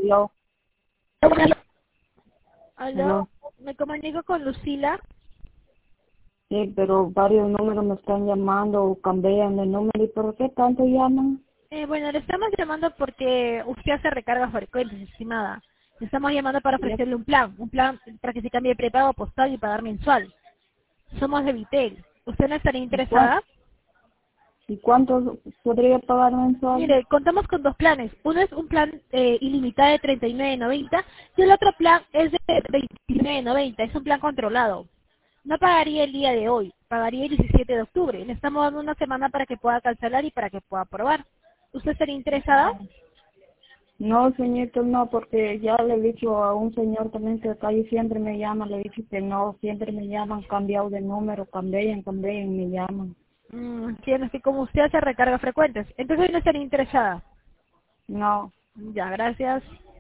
Aló, Aló, aló. me comunico con Lucila. Sí, pero varios números me están llamando o cambian de número. ¿Y por qué tanto llaman? Bueno, le estamos llamando porque usted hace recargas frecuentes, estimada. Le estamos llamando para ¿Y ofrecerle un plan para que se cambie de prepago postal y pagar mensual. Somos de Vitel. ¿Usted no estaría cuánto, interesada? y cuánto podría pagar mensual? Mire, contamos con dos planes. Uno es un plan ilimitado de 39.90 y el otro plan es de 29.90. Es un plan controlado. No pagaría el día de hoy, pagaría el 17 de octubre. Le estamos dando una semana para que pueda cancelar y para que pueda probar. ¿Usted estaría interesada? No, señorito, no, porque ya le he dicho a un señor también que acá y siempre me llama, le he dicho que no, siempre me llaman, cambiado de número, cambian, me llaman. Entiendo que como usted hace recargas frecuentes, entonces no estaría interesada. No. Ya, gracias.